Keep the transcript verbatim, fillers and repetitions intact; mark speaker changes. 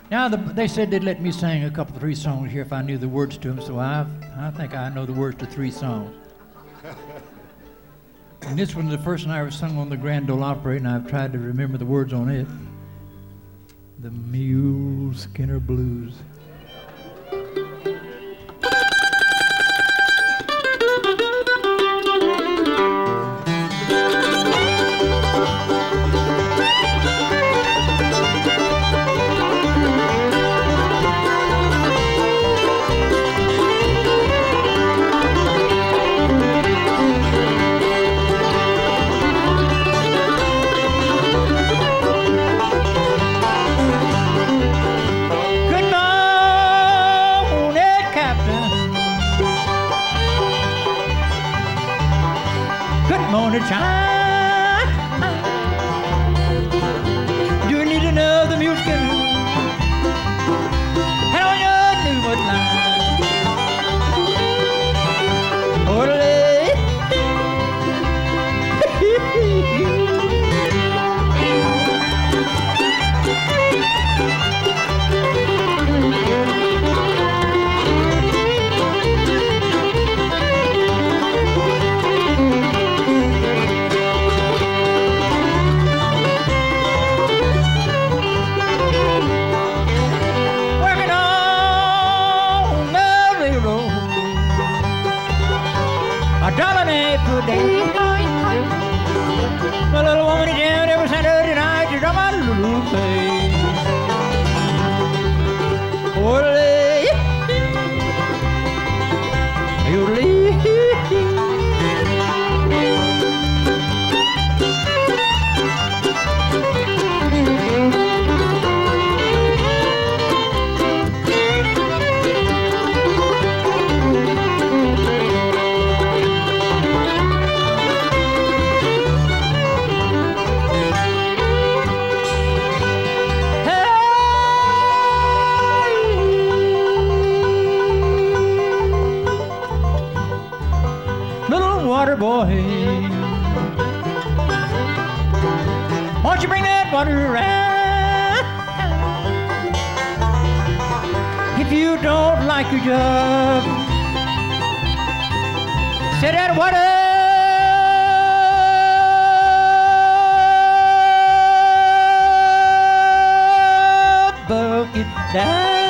Speaker 1: Now, the, they said they'd let me sing a couple, three songs here if I knew the words to them, so I, I think I know the words to three songs. And this one's the first one I ever sung on the Grand Ole Opry, and I've tried to remember the words on it. The Mule Skinner Blues. Child, do you need another mule skinner? And on your new mud line, orderly. My little woman is down every Saturday night to drum my little face. Orderly, orderly. Water boy, won't you bring that water around? If you don't like your job, set that water bucket down.